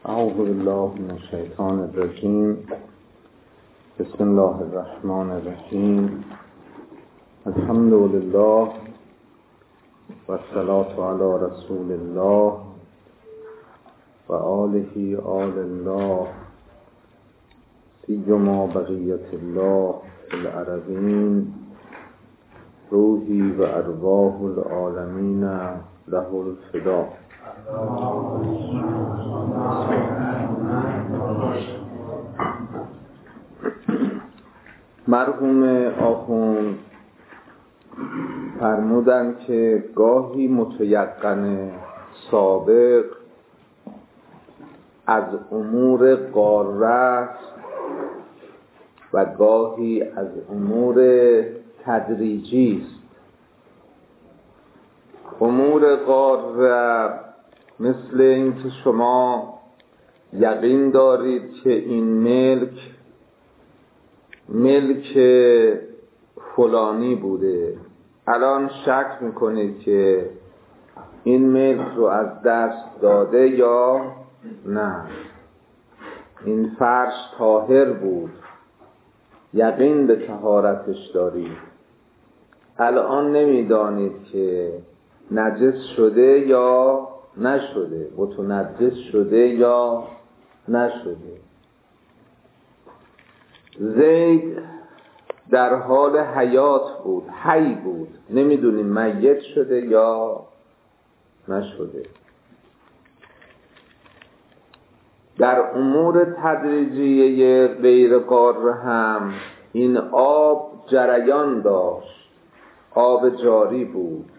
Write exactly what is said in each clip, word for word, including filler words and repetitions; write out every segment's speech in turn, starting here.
اعوذ بالله من الشیطان الرجیم. بسم الله الرحمن الرحیم. الحمد لله و الصلاة علی رسول الله و آله آل الله سیما بقیت الله فی الارضین روحی و ارواح العالمین له الفدا. مرحوم آخوند فرمودن که گاهی متیقن سابق از امور قاره است و گاهی از امور تدریجی است. امور قاره مثل این که شما یقین دارید که این ملک ملک فلانی بوده، الان شک میکنید که این ملک رو از دست داده یا نه. این فرش طاهر بود، یقین به طهارتش دارید، الان نمیدانید که نجس شده یا نشده، متنجس شده یا نشده. زید در حال حیات بود، حی بود، نمیدونیم میت شده یا نشده. در امور تدریجیه غیر قاره هم این آب جریان داشت، آب جاری بود،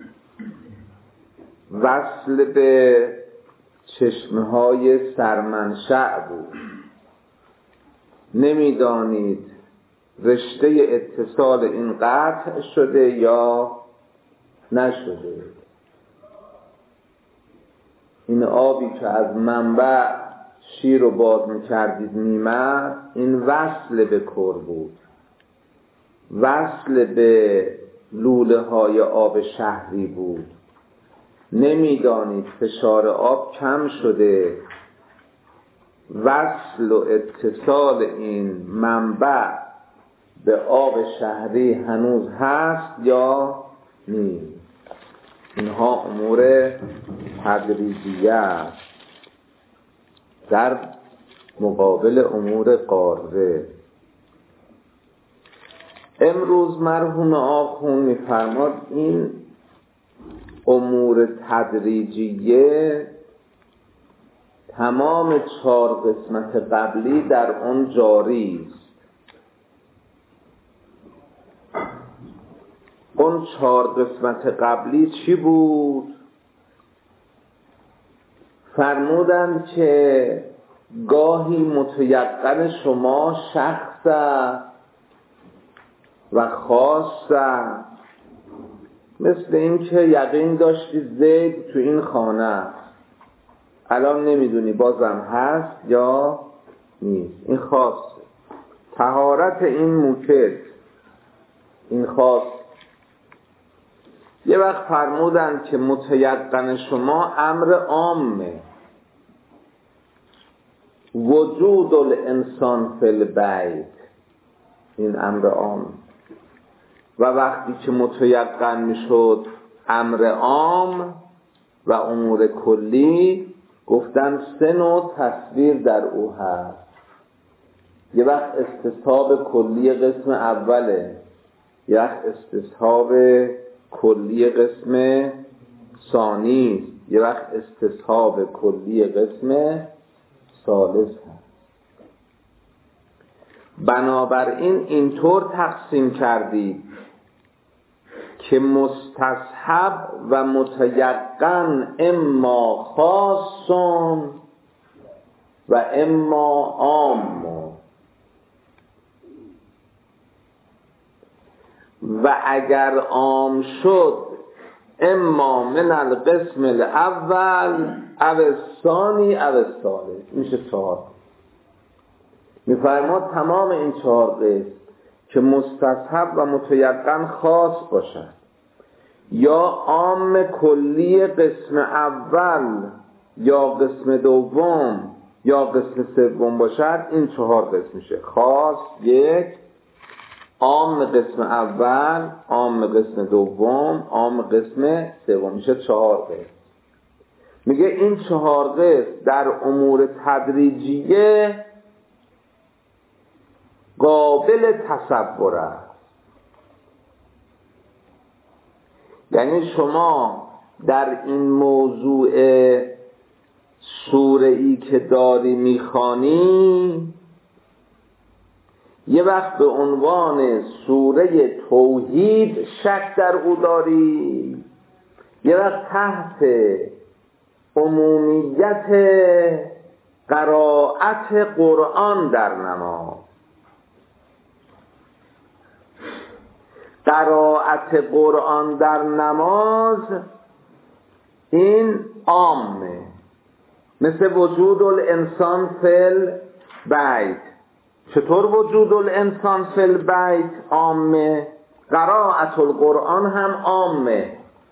وصل به چشمه های سرمنشأ بود. نمیدانید رشته اتصال این قطع شده یا نشده. این آبی که از منبع شیر رو باز میکردید میمد، این وصل به کر بود، وصل به لوله های آب شهری بود. نمیدانید فشار آب کم شده، وصل و اتصال این منبع به آب شهری هنوز هست یا نیست. اینها امور تدریجیه است در مقابل امور قاره. امروز مرحوم آخوند می‌فرماد این امور تدریجیه تمام چهار قسمت قبلی در آن جاری است. اون چهار قسمت قبلی چی بود؟ فرمودند که گاهی متیقن شما شخص و خاص، مثل این که یقین داشتی زید تو این خانه است، الان نمیدونی بازم هست یا نیست. این خاصه. طهارت این موکد، این خاص. یه وقت فرمودن که متیقن شما امر عامه، وجود الانسان فی البیت، این امر عام. و وقتی که متیقن میشد امر عام و امور کلی، گفتن سه نوع تصویر در او هست. یه وقت استصحاب کلی قسم اوله، یه وقت استصحاب کلی قسم ثانی، یه وقت استصحاب کلی قسم ثالث هست. بنابراین اینطور تقسیم کردید که مستصحب و متیقن اما خاصون و اما عام، و اگر عام شد اما من القسم الاول او الثانی او الثالث، میشه چهار. میفرماد تمام این چهار قسم که مستصحب و متیقن خاص باشد یا عام کلی قسم اول یا قسم دوم یا قسم سوم باشد، این چهار قسم میشه: خاص یک، عام قسم اول، عام قسم دوم، عام قسم سوم، میشه چهار قسم. میگه این چهار قسم در امور تدریجیه قابل تصور است. یعنی شما در این موضوع سوره ای که داری میخوانی یه وقت به عنوان سوره توحید شک در او داری، یه وقت تحت عمومیت قرائت قرآن در نماز. قرائت قرآن در نماز این عامه، مثل وجود الانسان فی البیت. چطور وجود الانسان فی البیت عامه؟ قرائت القرآن هم عامه.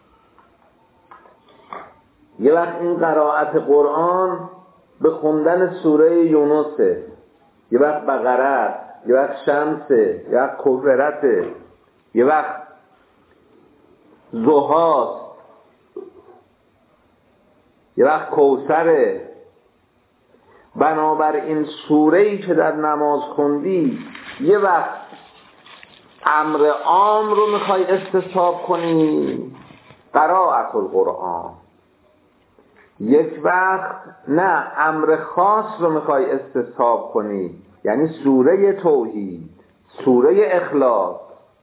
یه وقت این قرائت قرآن به خوندن سوره یونسه، یه وقت بقره، یه وقت شمسه، یه وقت کفرته، یه وقت زهاست، یه وقت کوثره. بنابراین سوره‌ای که در نماز خوندی یه وقت امر عام رو میخوای استصحاب کنی، قرائت القرآن، یک وقت نه امر خاص رو میخوای استصحاب کنی، یعنی سوره توحید، سوره اخلاص.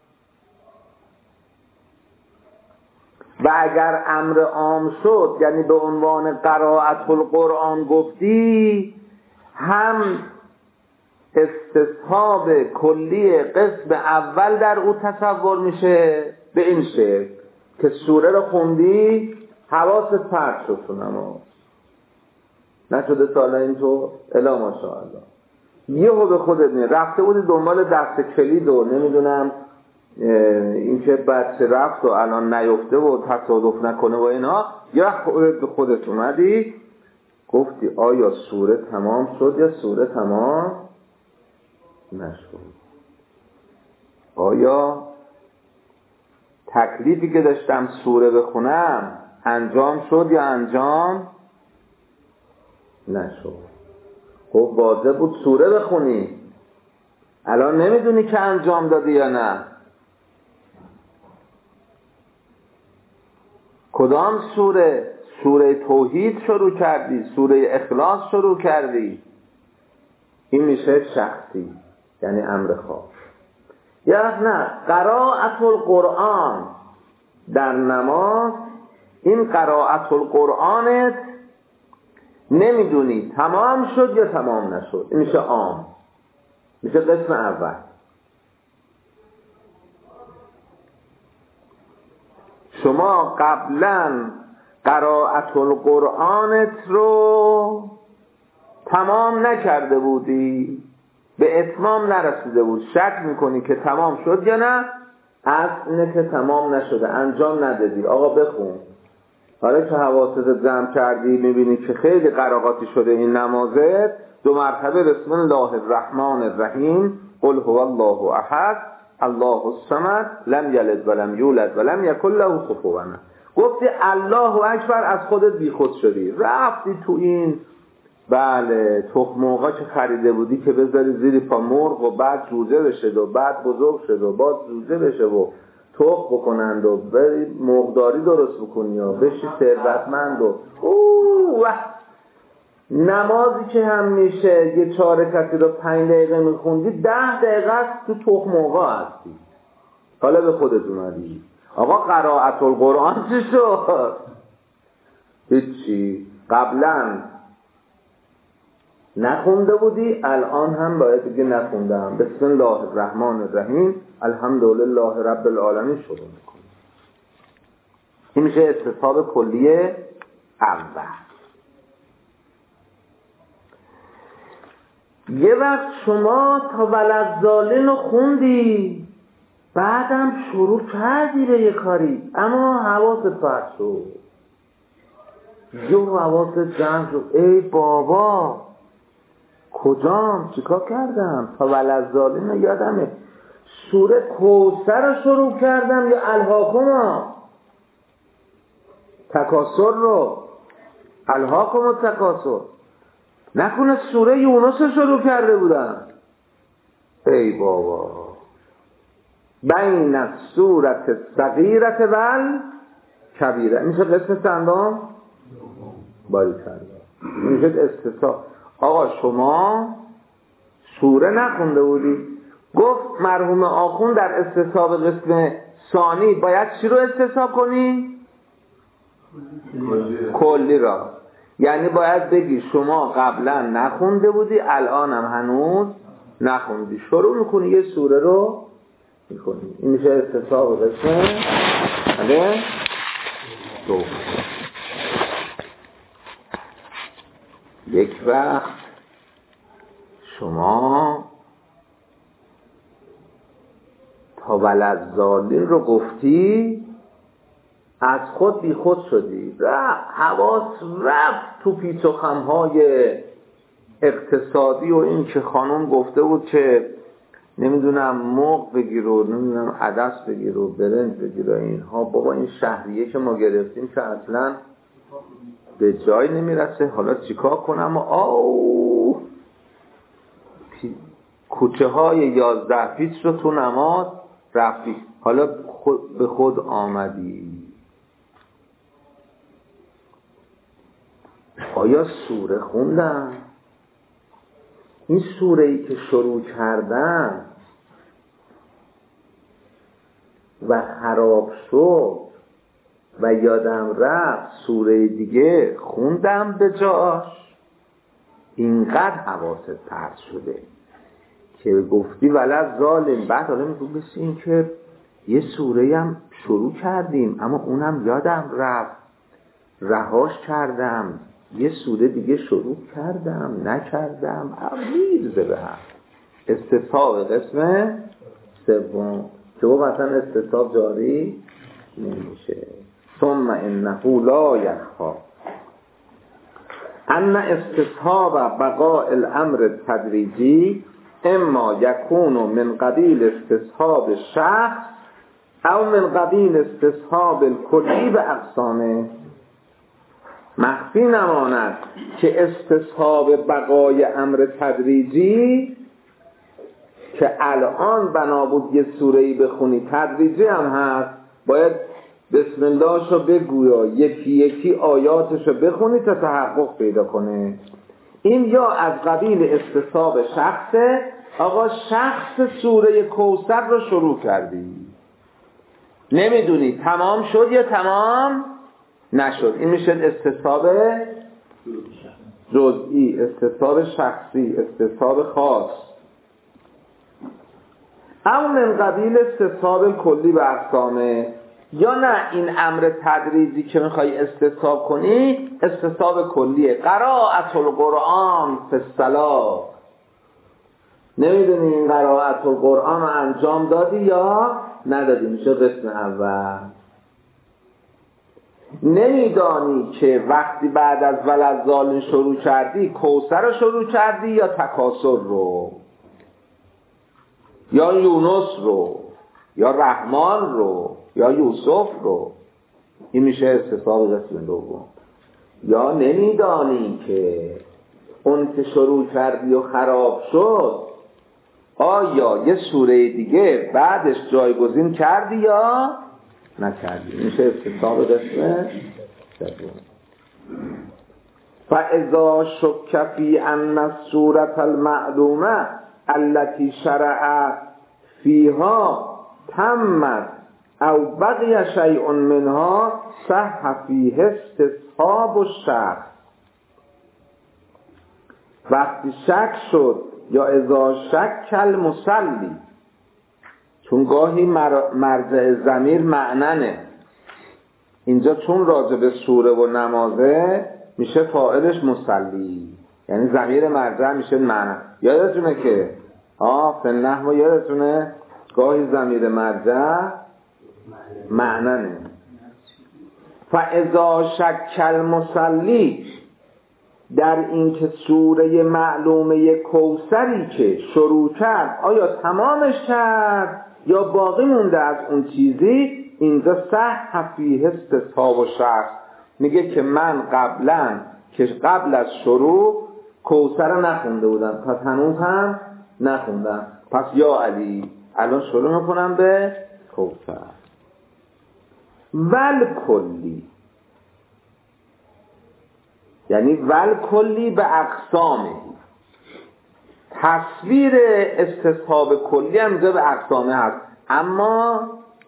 و اگر امر عام شد، یعنی به عنوان قرائت القرآن گفتی، هم استصحاب کلی قسم اول در او تصور میشه به این شکل که سوره رو خوندی حواست پرت شد تو نماز. نشده تا الان اینطور؟ الا ماشاءالله. یهو به خودت میاد رفته بودی دنبال دست کلید و نمیدونم این که بچه رفت و الان نیفته و تصادف نکنه و اینا، یا خودت به خودت اومدی گفتی آیا سوره تمام شد یا سوره تمام نشد؟ آیا تکلیفی که داشتم سوره بخونم انجام شد یا انجام نشد؟ خب واجب بود سوره بخونی، الان نمیدونی که انجام دادی یا نه. کدام سوره؟ سوره توحید شروع کردی، سوره اخلاص شروع کردی. این میشه شخصی، یعنی امر خاص. یا نه قرائت القرآن در نماز، این قرائت القرآنت نمیدونی تمام شد یا تمام نشد، این میشه عام، میشه قسم اول. شما قبلا قرائت القرآنت رو تمام نکرده بودی، به اتمام نرسیده بود، شک میکنی که تمام شد یا نه، اصل اینه که تمام نشده، انجام ندادی. آقا بخون. حالا که حواست جمع کردی میبینی که خیلی قراقاتی شده این نمازت، دو مرتبه بسم الله الرحمن الرحیم، قل هو الله احد الله الصمد لم یلد ولم یولد ولم یکن له کفوا احد. گفتی الله اکبر، از خودت بی خود شدی، رفتی تو این بله تخم مرغا که خریده بودی که بذاری زیر پا مرغ و بعد جوجه بشه و بعد بزرگ شد و بعد جوجه بشه و تخم بکنند و بری مرغداری درست بکنی و بشی ثروتمند و اوه نمازی که هم میشه یه چهار رکعتی رو پنج دقیقه میخوندی، ده دقیقه تو تخم مرغا هستی. حالا به خودت اومدی آقا قرائت القرآن چی شد؟ هیچی. قبلا نخونده بودی، الان هم باید بگی نخوندم. بسم الله الرحمن الرحیم الحمدلله رب العالمین شروع میکنی. این میشه استصحاب کلیه اول. یه وقت شما تا ولدزالین رو خوندی، بعدم شروع کردی به یه کاری، اما حواست پرت شد، یه حواست جمع شد، ای بابا کجام چیکار کردم؟ تا ولذالین یادمه سوره کوثر رو شروع کردم یا الهاکم تکاسر رو الهاکم تکاسر، نکنه سوره یونس رو شروع کرده بودم. ای بابا، بین السورة الصغیرة و کبیره میشه قسم چندم؟ باری کرده میشه استثاب. آقا شما سوره نخونده بودی؟ گفت مرحوم آخون در استصحاب قسم ثانی باید چی رو استصحاب کنی؟ کلی, کلی را. یعنی باید بگی شما قبلا نخونده بودی الانم هنوز نخوندی، شروع میکنی یه سوره رو میکنی. این میشه استصحاب قسم بله دو. یک وقت شما تا ولذالین رو گفتی از خود بی خود شدی، رفت حواس رفت تو پیچ و خمهای اقتصادی و این که خانم گفته بود که نمیدونم مرغ بگیر و نمیدونم عدس بگیر و برنج بگیر و اینها. بابا این شهریه که ما گرفتیم که اصلا به جای نمیرسه، حالا چیکار کنم؟ آو کوچه های یازده پیچ رو تو نماز رفتی، حالا خود به خود آمدی. آیا سوره خوندم؟ این سوره ای که شروع کردم و خراب شد و یادم رفت سوره دیگه خوندم به جاش، اینقدر حواست پرت شده که گفتی ولد ظالم. بعد حالا میگو مثل این که یه سوره هم شروع کردیم اما اونم یادم رفت رهاش کردم، یه سوره دیگه شروع کردم نکردم، میرزه به هم. استصحاب قسم سوم که با مثلا استصحاب جاری نمیشه. ثم انه لا یخفی ان استصحاب بقاء الامر التدریجی اما یکون من قبیل استصحاب شخص او من قبیل استصحاب الکلی به اقسامه. مخفی نماند که استصحاب بقای امر تدریجی که الان بنابود یه سوره‌ای بخونی تدریجی هم هست، باید بسم الله شو بگویا یکی یکی آیاتشو بخونی تا تحقق پیدا کنه. این یا از قبیل استصحاب شخصه، آقا شخص سوره کوثر رو شروع کردی نمیدونی تمام شد یا تمام نشد، این میشه استصحاب جزئی، استصحاب شخصی، استصحاب خاص. او من قبیل استصحاب کلی به اقسامه، یا نه این امر تدریجی که میخوای استصحاب کنی استصحاب کلیه. قرائت القرآن فی الصلاة، نمیدونی این قرائت القرآن رو انجام دادی یا ندادی، میشه قسم اول. نمیدانی که وقتی بعد از ولذالین شروع کردی کوثر رو شروع کردی یا تکاسر رو یا یونس رو یا رحمان رو یا یوسف رو، این میشه استصحاب قسم دوم. یا نمیدانی که اون که شروع کردی و خراب شد آیا یه سوره دیگه بعدش جایگزین کردی یا نکردی، میشه استصحاب قسم سوم. فاذا شک فی ان السوره المعلومه التي شرع فيها تمت او بقي شيء منها صح فيه استصحاب الشخص. وقتی شک شد یا اذا شک المصلی، چون گاهی مرجع ضمیر معننه، اینجا چون راجع به سوره و نمازه میشه فاعلش مصلی، یعنی ضمیر مرجع میشه معنن. یادتونه که آه فنحو یادتونه گاهی ضمیر مرجع معننه. فاذا شک المصلی در این که سوره معلومه کوثری که شروع کرد آیا تمامش کرد یا باقی مونده از اون چیزی، اینجا صح فیه استصحاب و شرح. میگه که من قبلا که قبل از شروع کوثر نخونده بودم، پس هنوز هم نخوندم، پس یا علی الان شروع میکنم به کوثر. ول کلی یعنی ول کلی به اقسامه، تصویر استصحاب کلی هم اینجا به اقسامه هست، اما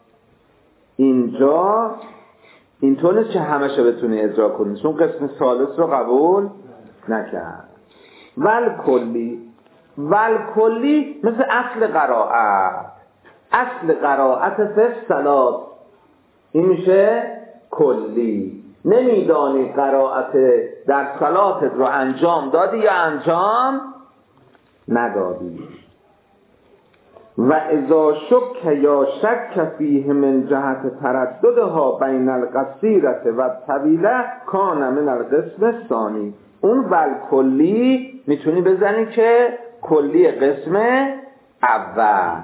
اینجا اینطور نیست که همشه بتونی اجرا کنی، چون قسم ثالث رو قبول نکرد. ول کلی، ول کلی مثل اصل قرائت، اصل قرائت فی الصلات این میشه کلی. نمیدانی قرائت در صلاتت رو انجام دادی یا انجام ندادی. و اذا شک یا شک فیه من جهت ترددها بین القصیرة و الطویلة کان من القسم الثانی. اون ول کلی میتونی بزنی که کلی قسم اول.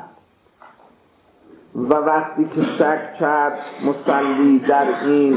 و وقتی که شک کرد مصلی در این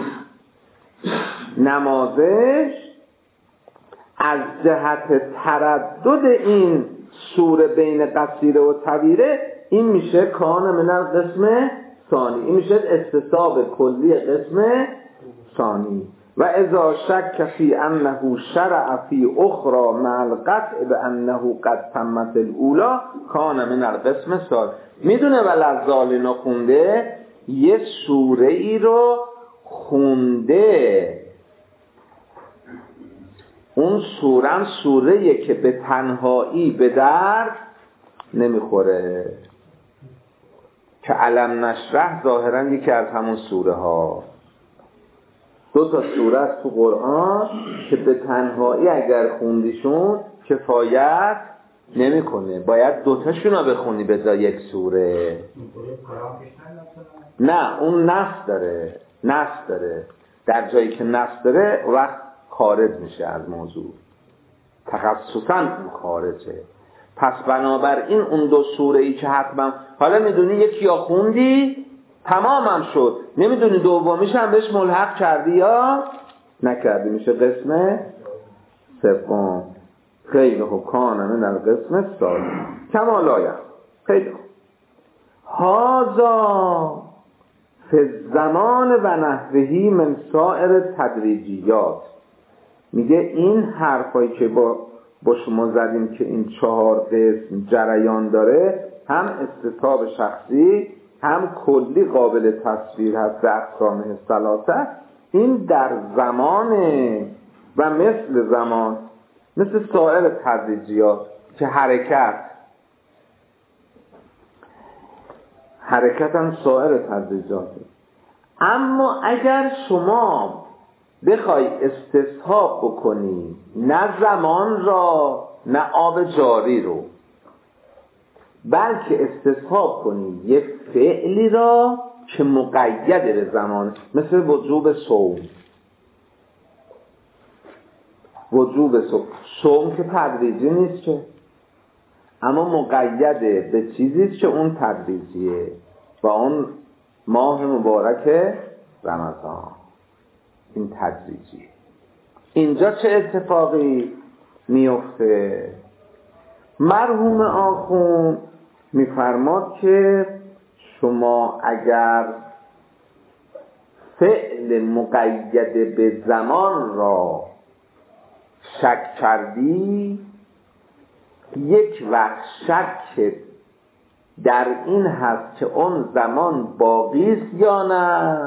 نمازش از جهت تردد این سوره بین قصیره و طویله، این میشه کان من القسم ثانی، این میشه استصحاب کلی قسم ثانی. و اذا شک فی انه شرع فی اخرى مع القطع بانه قد تمت الاولی کان من القسم الثانی. میدونه ولذالین خونده یه سوره ای رو خونده، اون سوره سوره که به تنهایی به درد نمیخوره، که علم نشرح ظاهرا یکی از همون سوره ها. دو تا سوره است تو قرآن که به تنهایی اگر خوندیشون کفایت نمیکنه، باید دوتاشون رو بخونی به جای یک سوره. نه اون نص داره، نص داره، در جایی که نص داره وقت خارج میشه از موضوع، تخصصاً اون خارجه. پس بنابراین اون دو سوره ای که حتما حالا میدونی یکی یا خوندی تمامم شد، نمیدونی دومیش هم بهش ملحق کردی یا نکردی، میشه قسم سوم. خیلی خوب، کان من القسم الثانی کما لا یخفی. خیلی خوب. هذا فی الزمان و نحوه من سائر تدریجیات. میگه این حرفایی که با با شما زدیم که این چهار قسم جریان داره، هم استصحاب شخصی هم کلی قابل تصویر هست به اقسامه ثلاثه، این در زمانه و مثل زمان، مثل سایر تدریجیات که حرکت حرکت هم سایر تدریجاته. اما اگر شما بخوای استصحاب بکنی نه زمان را نه آب جاری رو، بلکه استصحاب کنی یک فعلی را که مقید به زمان، مثل وجوب صوم. وجوب صوم صوم که تدریجی نیست که، اما مقید به چیزیست که اون تدریجیه، و اون ماه مبارک رمضان این تدریجیه. اینجا چه اتفاقی میفته؟ مرحوم آخوند میفرماد که شما اگر فعل مقید به زمان را شک کردی، یک وقت شک در این هست که اون زمان باقی است یا نه،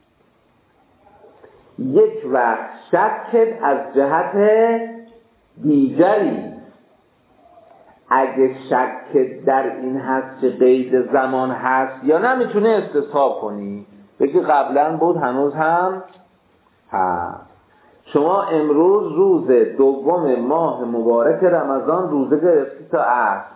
یک وقت شک از جهت دیگری. اگه شک در این هست که قید زمان هست یا نه، میتونه استصحاب کنی، بگی قبلا بود هنوز هم هست. شما امروز روز دوم ماه مبارک رمضان روزه گرفتی تا عصر،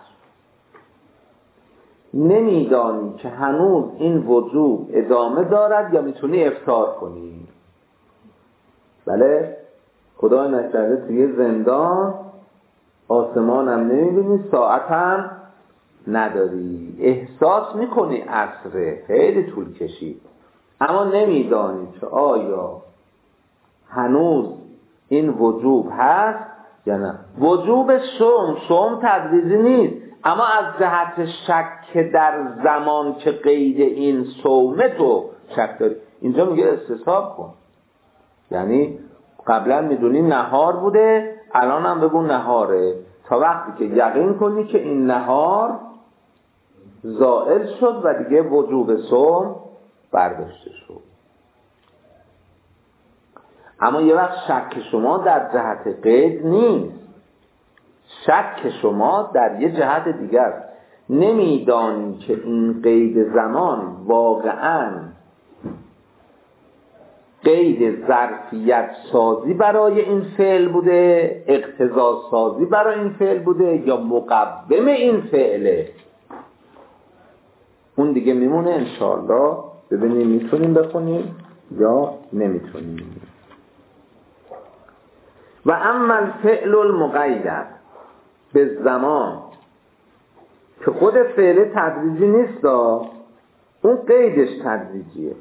نمیدانی که هنوز این وجوب ادامه دارد یا میتونی افطار کنی. بله؟ خدای نکرده توی زندان، آسمانم نمیبینی، ساعتم نداری، احساس میکنی عصره خیلی طول کشید، اما نمیدانی که آیا هنوز این وجوب هست یا نه. وجوب صوم صوم تدریجی نیست، اما از جهت شک در زمان که قید این صومه تو شک داری، اینجا میگه استصحاب کن. یعنی قبلا میدونی نهار بوده، الان هم بگو نهاره، تا وقتی که یقین کنی که این نهار زائل شد و دیگه وجوب صوم برداشته شد. اما یه وقت شک شما در جهت قید نیست، شک شما در یه جهت دیگر است. نمیدانی که این قید زمان واقعاً قید ظرفیت سازی برای این فعل بوده، اقتضا سازی برای این فعل بوده، یا مقوم این فعله. اون دیگه میمونه انشاءالله ببینیم میتونیم بخونیم یا نمیتونیم. و اما الفعل المقید به زمان که خود فعل تدریجی نیست، اون قیدش تدریجیه.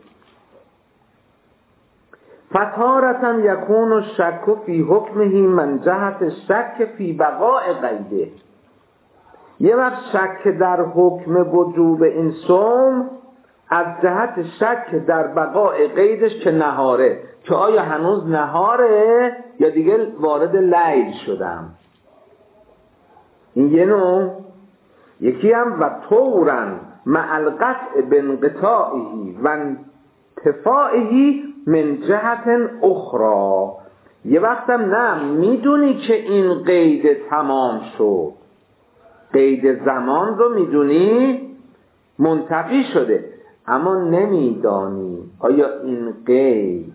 فتارة یکون الشک فی حکمه من جهت الشک فی بقاء قیده. یه وقت شک در حکم وجوب این صوم از جهت شک در بقاء قیدش که نهاره، که آیا هنوز نهاره یا دیگه وارد لیل شدم. این یه نوع. یکی هم و طورن مع القطع بانقطاعه و انتفاعه من جهت اخرى. یه وقتم نه میدونی که این قید تمام شد، قید زمان رو میدونی منتفی شده، اما نمیدانی آیا این قید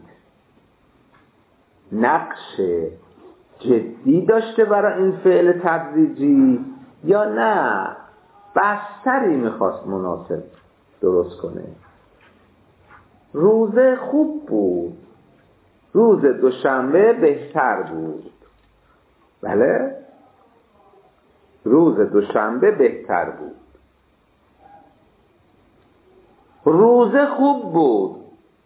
نقش جدی داشته برای این فعل تدریجی یا نه بستری میخواست مناسب درست کنه. روزه خوب بود، روز دوشنبه بهتر بود. بله، روز دوشنبه بهتر بود. روزه خوب بود،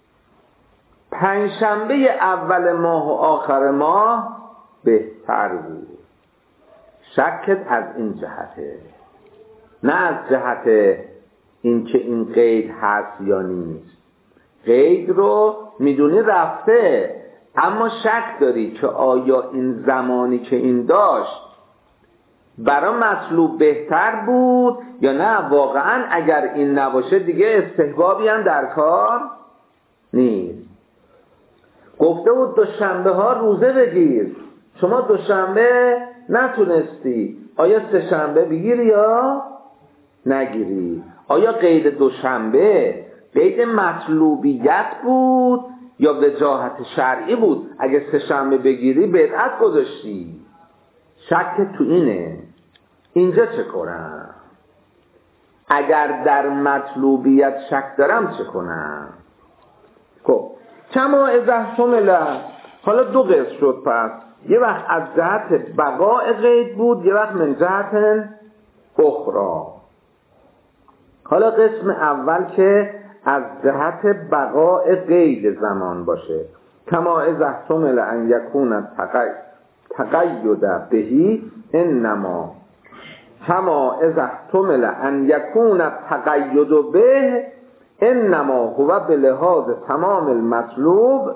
پنجشنبه اول ماه و آخر ماه بهتر بود. شکت از این جهته، نه از جهت اینکه این قید هست یا نیست. قید رو میدونی رفته، اما شک داری که آیا این زمانی که این داشت برای مطلوب بهتر بود یا نه. واقعا اگر این نباشه دیگه استحبابی هم در کار نیست. گفته بود دوشنبه ها روزه بگیر، شما دوشنبه نتونستی، آیا سه شنبه بگیری یا نگیری؟ آیا قید دوشنبه قید مطلوبیت بود یا وجاهت شرعی بود؟ اگه سه شنبه بگیری بدعت گذاشتی. شک تو اینه. اینجا چه کنم؟ اگر در مطلوبیت شک دارم چه کنم؟ خب کما اذا شمل، حالا دو قسم شد. پس یه وقت از جهت بقاء قید بود، یه وقت من جهت اخرى. حالا قسم اول که از جهت بقاء قید زمان باشه، کما اذا شمل ان یکون تقید بهی انما کما اذا احتمل ان یکون التقید به انما هو به لحاظ تمام المطلوب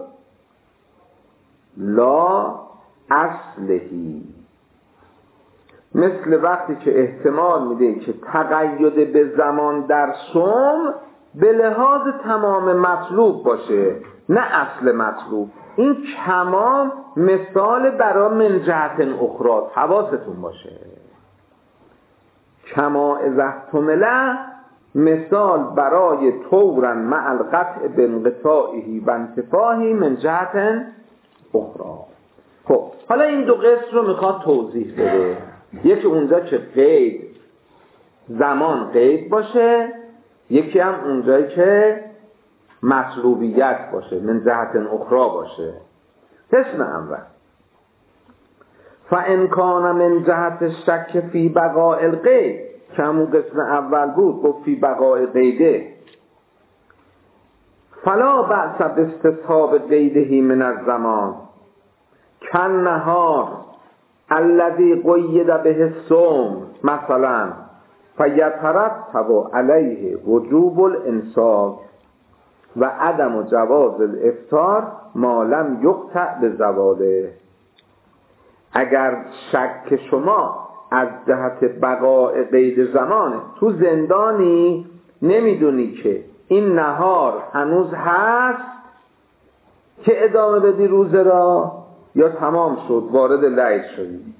لا اصلهی. مثل وقتی که احتمال میده که تقید به زمان در صوم به لحاظ تمام مطلوب باشه نه اصل مطلوب. این کما مثال برای من جهت اخرى، حواستون باشه. کما اذا احتمل مثال برای طورا مع القطع بانقطاعه و انتفاعه من جهت اخرى. خب حالا این دو قسم رو میخواد توضیح بده. یکی اونجا که قید زمان قید باشه، یکی هم اونجایی که مطلوبیت باشه من جهت اخرى باشه. قسم اول فان کان من جهت شک فی بقاء القید، که همون قسم اول بود گفت فی بقاء قیده، فلا بأس باستصحاب قیده من الزمان کن نهار الذی قید به الصوم مثلا فیترتب علیه وجوب الامساک و عدم جواز الافطار ما لم یقطع بزواله. اگر شک شما از جهت بقاء قید زمانه، تو زندانی نمیدونی که این نهار هنوز هست که ادامه بدی روزه را یا تمام شد وارد لیل شدی،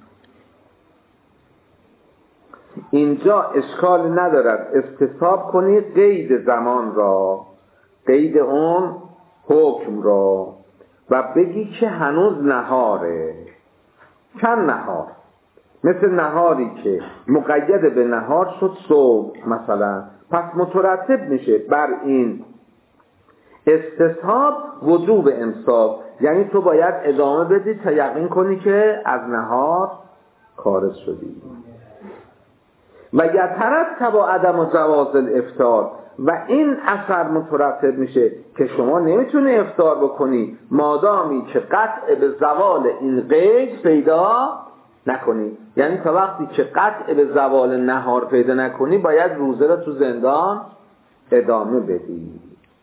اینجا اشکال ندارد استصحاب کنی قید زمان را، قید اون حکم را، و بگی که هنوز نهاره. چند نهار؟ مثل نهاری که مقید به نهار شد صبح مثلا، پس مترتب میشه بر این استصحاب وجوب امساک، یعنی تو باید ادامه بدی تا یقین کنی که از نهار خارج شدی. و یترتب عدم و جواز الافطار، و این اثر مترتب میشه که شما نمیتونی افطار بکنی مادامی که قطع به زوال این قید پیدا نکنی. یعنی تا وقتی که قطع به زوال نهار پیدا نکنی باید روزه را تو زندان ادامه بدی.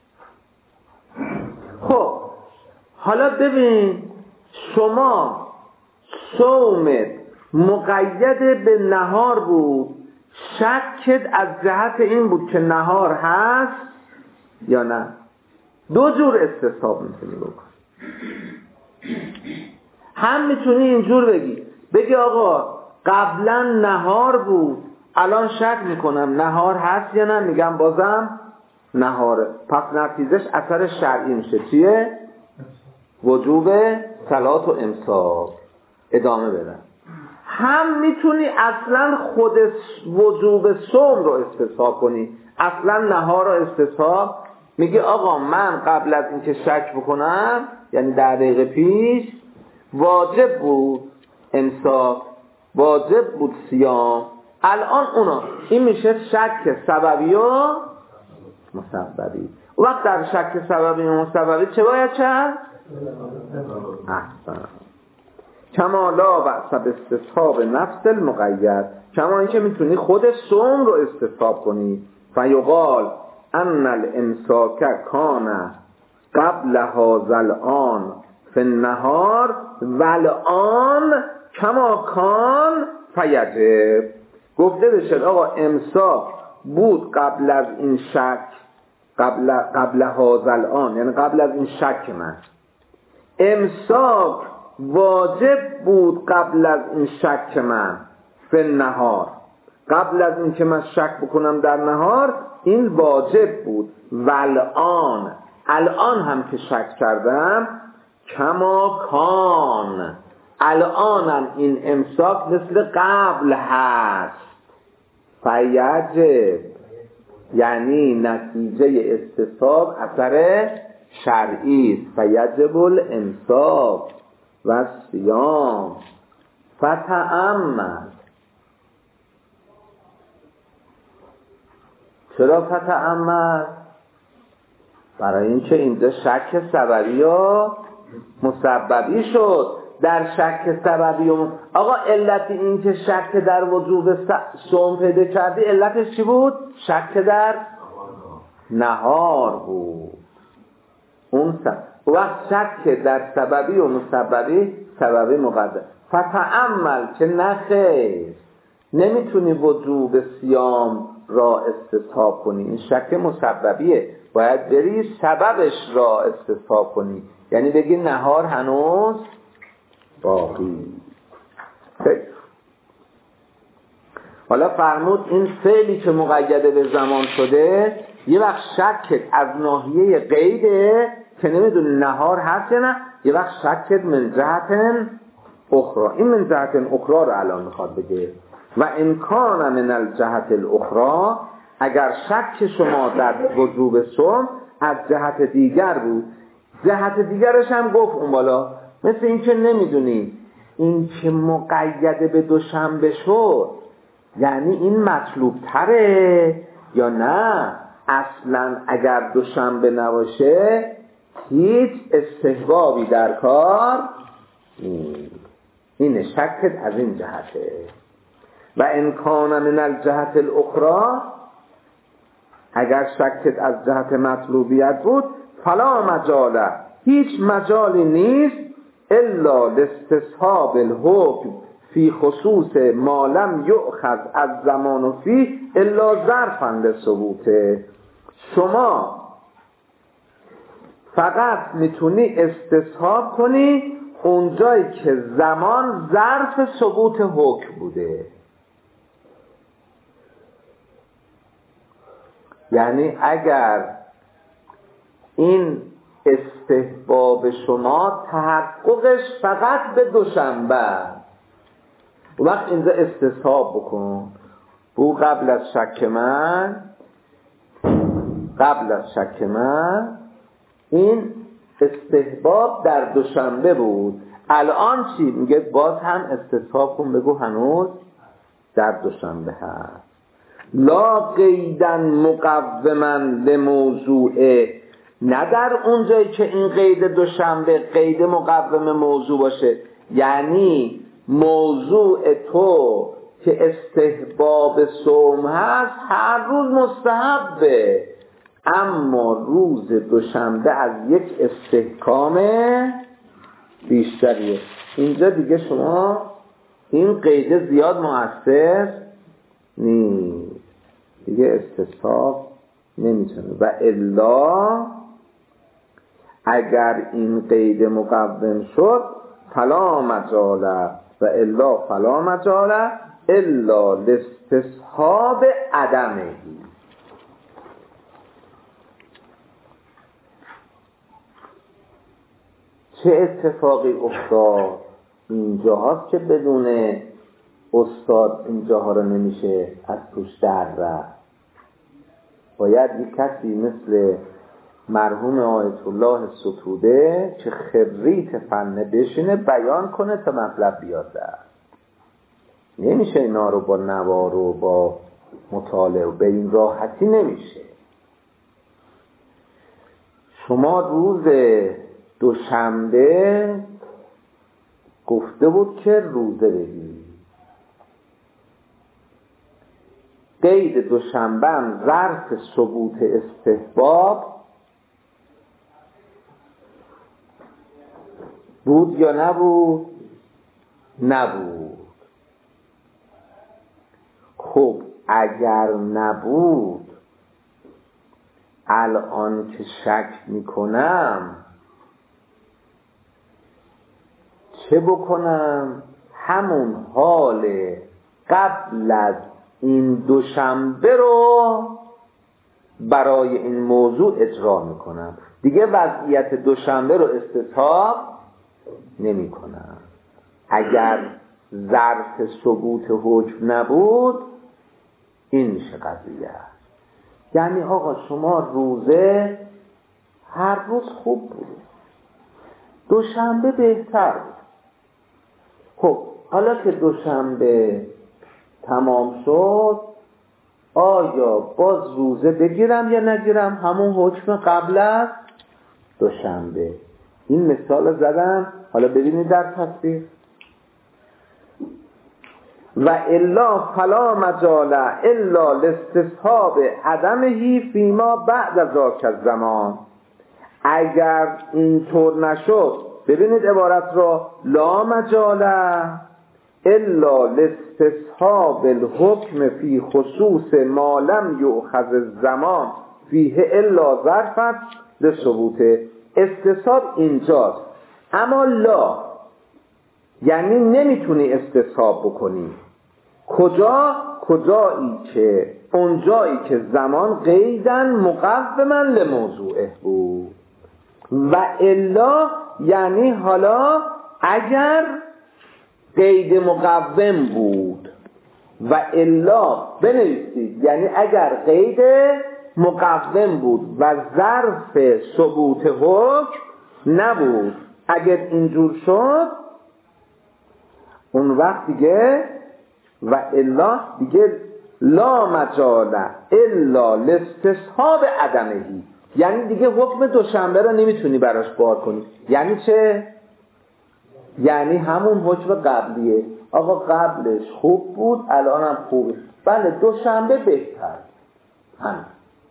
خب حالا ببین، شما صومت مقید به نهار بود، شکت از جهت این بود که نهار هست یا نه. دو جور استصحاب میتونی بکن. هم میتونی اینجور بگی بگی آقا قبلا نهار بود، الان شک میکنم نهار هست یا نه، میگم بازم نهاره، پس نتیجهش اثر شرعی میشه چیه؟ وجوب صلات و امساک، ادامه بدن. هم میتونی اصلا خود وجوب صوم رو استصحاب کنی، اصلا نهار رو استصحاب، میگی آقا من قبل از اینکه شک بکنم، یعنی در دقیقه پیش، واجب بود امساک، واجب بود صیام، الان اونا، این میشه شک سببی و مسببی. وقت در شک سببی و مسببی چه باید چند؟ احسن. کما لا بأس باستصحاب نفس المقید، کما اینکه میتونی خود صوم رو استصحاب کنی. فیقال ان الامساک کان قبل هذا الآن فی النهار والآن کما کان فیجب. گفته بشه آقا امساک بود قبل از این شک، قبل قبل هذا الآن یعنی قبل از این شک من، امساک واجب بود قبل از این شک من فی النهار، قبل از این که من شک بکنم در نهار این واجب بود. والآن، الان هم که شک کردم، کما کان، الانم این امساک مثل قبل هست. فیجب یعنی نتیجه استصحاب اثر شرعی است. فیجب الامساک و صیام. فتأمل. چرا فتأمل؟ برای اینکه اینجا شک سببی و مسببی شد. در شک سببی و آقا علت این که شک در وجوب صوم پیدا کردی علتش چی بود؟ شک در نهار بود. اون سبب. وقت شک در سببی و مسببی سببی مقدر. فتأمل که نخیر، نمیتونی وجوب صیام را استصحاب کنی، این شک مسببیه، باید بری سببش را استصحاب کنی، یعنی بگی نهار هنوز باقی. حالا فرمود این فعلی که مقید به زمان شده یه وقت شکت از ناحیه قیده که نمیدونی نهار هست یا نه، یه وقت شکت من جهت اخرى. این من جهت اخرى رو الان میخواد بگه. و امکان من الجهت الاخرى، اگر شک شما در وجوب صوم از جهت دیگر بود، جهت دیگرش هم گفت اون بالا، مثل این که نمیدونی این که مقید به دوشنبه شد یعنی این مطلوب تره یا نه اصلا اگر دوشنبه نباشه هیچ استحبابی در کار نیست. این شکت از این جهته. و ان کان من الجهت الاخرى، اگر شکت از جهت مطلوبیت بود، فلا مجاله، هیچ مجالی نیست الا لاستصحاب الحکم فی خصوص ما لم یؤخذ از زمان فی الا ظرفا لثبوته. شما فقط میتونی استصحاب کنی اونجایی که زمان ظرف ثبوت حکم بوده. یعنی اگر این استحباب شما تحققش فقط به دوشنبه، وقت اینجا استصحاب بکن بو قبل از شک من قبل از شک من این استحباب در دوشنبه بود، الان چی؟ میگه باز هم استصحاب کن بگو هنوز در دوشنبه هست. لا قیدن مقوما لموضوعه، نه در اونجایی که این قید دوشنبه قید مقوم موضوع باشه، یعنی موضوع تو که استحباب صوم هست هر روز مستحبه، اما روز دوشنبه از یک استحکام بیشتریه. اینجا دیگه شما این قید زیاد مؤثر نیست، دیگه استصحاب نمیتونه. و الا اگر این قید مقوم شد فلا مجاله، و الا فلا مجاله الا لاستصحاب عدمه. چه اتفاقی افتاد اینجا هاست که بدون استاد اینجاها رو نمیشه از توش در رفت. باید یک کسی مثل مرحوم آیت الله ستوده که خبریت فنه بشینه بیان کنه تا مطلب بیاد در. نمیشه اینا رو با نوار و با مطالعه و به این راحتی نمیشه. شما روز دوشنبه گفته بود که روزه بگیری، قید دوشنبه هم ظرف ثبوت استحباب بود یا نبود؟ نبود. خب اگر نبود الان که شک میکنم چه بکنم؟ همون حال قبل از این دوشنبه رو برای این موضوع اجرا میکنم، دیگه وضعیت دوشنبه رو استصحاب نمی کنم. اگر ظرف ثبوت حکم نبود این میشه قضیه. یعنی آقا شما روزه هر روز خوب بود، دوشنبه بهتر بود. خب حالا که دوشنبه تمام شد آیا باز روزه بگیرم یا نگیرم؟ همون حکم قبل از دوشنبه. این مثال زدم، حالا ببینید در تصویر. و الا فلا مجاله الا لاستصحاب عدمه فیما بعد از ذاک الزمان. اگر اینطور نشد، ببینید عبارت را، لا مجاله الا لاستصحاب الحکم فی خصوص ما لم یؤخذ الزمان فیه الا ظرفا لثبوته. استصحاب اینجاست، اما لا یعنی نمیتونی استصحاب بکنی. کجا؟ کجایی که اونجایی که زمان قیدن مقوما لموضوعه بود. و الا یعنی حالا اگر قید مقوم بود، و الا بنویسید یعنی اگر قید مقوم بود و ظرف ثبوت حکم نبود. اگر اینجور شد اون وقت دیگه و الا دیگه لا مجال الا لاستصحاب عدمهی، یعنی دیگه حکم دوشنبه رو نمیتونی براش بار کنی. یعنی چه؟ یعنی همون حکم قبلیه، آقا قبلش خوب بود الانم خوبه، بله دوشنبه بهتر، همین.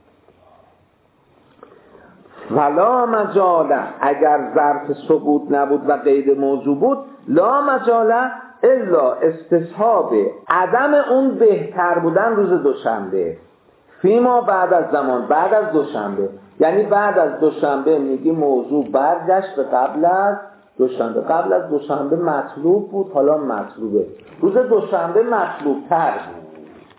ولا مجاله، اگر ظرف ثبوت نبود و غیر موضوع بود، لا مجاله الا استصحاب عدم اون بهتر بودن روز دوشنبه فیما بعد از زمان، بعد از دوشنبه. یعنی بعد از دوشنبه میگی موضوع برگشت به قبل از دوشنبه. قبل از دوشنبه مطلوب بود، حالا مطلوبه. روز دوشنبه مطلوب تر بود.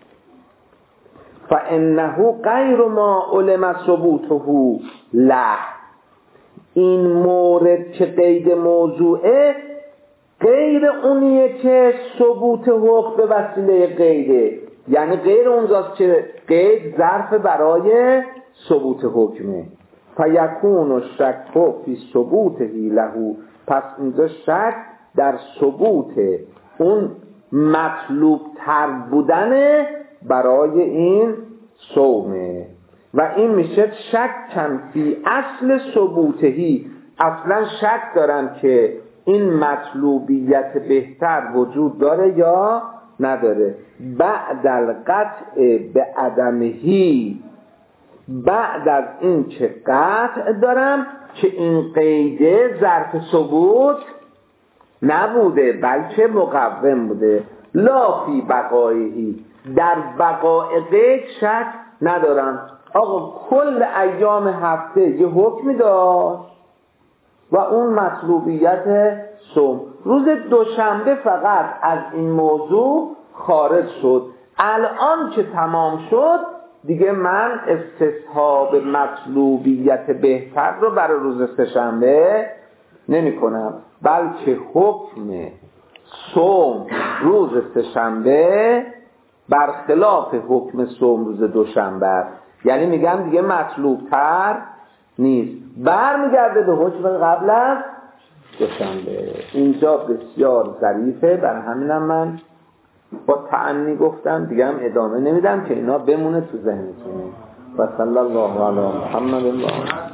فانه غیر ما علم ثبوته له، این مورد که قید موضوعه غیر اونیه که ثبوت حکم به وسیله قیده، یعنی غیر اونجاست که قید ظرف برای ثبوت حکمه. فیکون الشک فی ثبوته له، پس اینجا شک در ثبوت اون مطلوب تر بودن برای این صومه. و این میشه شک کن فی اصل ثبوتهی، اصلا شک دارم که این مطلوبیت بهتر وجود داره یا نداره. بعد القطع به عدمهی، بعد از این که قطع دارم که این قیده ظرف ثبوت نبوده بلکه مقوم بوده. لا فی بقایهی، در بقای قید شک ندارم. آقا کل ایام هفته یه حکمی داشت و اون مطلوبیت صوم، روز دوشنبه فقط از این موضوع خارج شد. الان که تمام شد دیگه من استصحاب مطلوبیت بهتر رو برای روز سه‌شنبه نمی کنم، بلکه حکم صوم روز سه‌شنبه برخلاف حکم صوم روز دوشنبه است. یعنی میگم دیگه مطلوب تر نیست، برمیگرده به حکم قبل از دوشنبه. اینجا بسیار ظریفه، برای همینم من با تأنی گفتم، دیگه هم ادامه نمیدم که اینا بمونه تو ذهنتون. و صلی الله علی محمد الله